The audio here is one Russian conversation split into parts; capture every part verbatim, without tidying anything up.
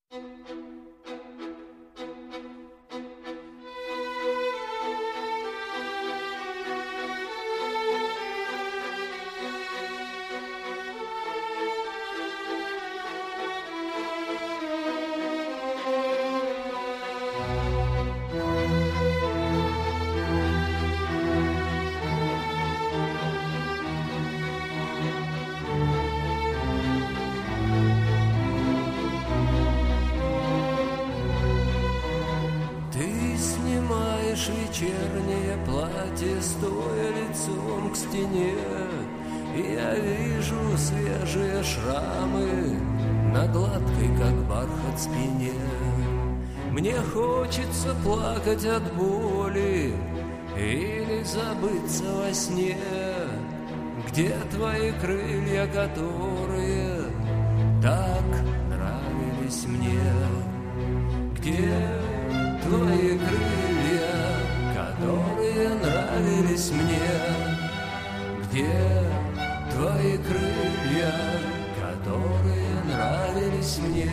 Вечернее платье, стоя лицом к стене, и я вижу свежие шрамы на гладкой, как бархат, спине. Мне хочется плакать от боли или забыться во сне. Где твои крылья, которые так нравились мне? Где твои крылья, которые нравились мне? Где твои крылья, которые нравились мне?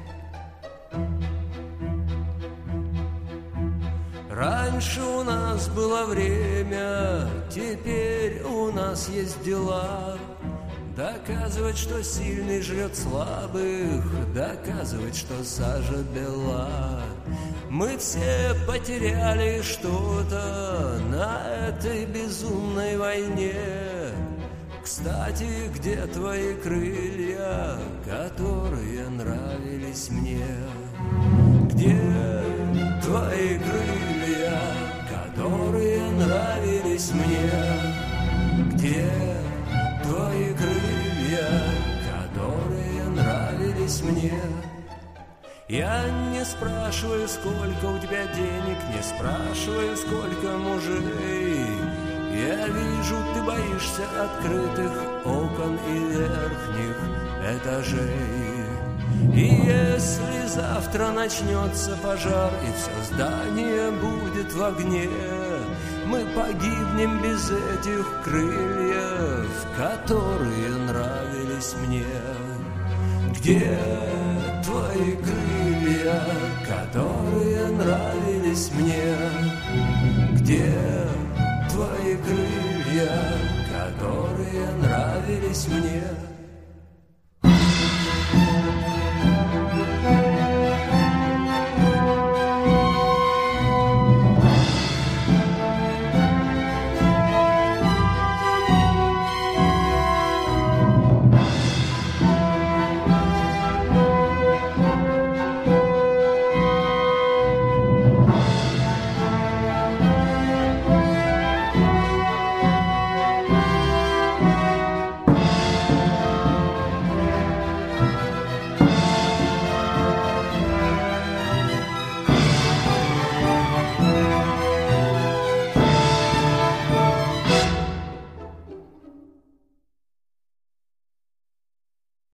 Раньше у нас было время, теперь у нас есть дела. Доказывать, что сильный жрет слабых, доказывать, что сажа бела. Мы все потеряли что-то на этой безумной войне. Кстати, где твои крылья, которые нравились мне? Где твои крылья, которые нравились мне? Где твои крылья, которые нравились мне? Я не спрашиваю, сколько у тебя денег, не спрашиваю, сколько мужей. Я вижу, ты боишься открытых окон и верхних этажей. И если завтра начнется пожар, и все здание будет в огне, мы погибнем без этих крыльев, которые нравились мне. Где твои крылья, которые нравились мне? Где твои крылья, которые нравились мне?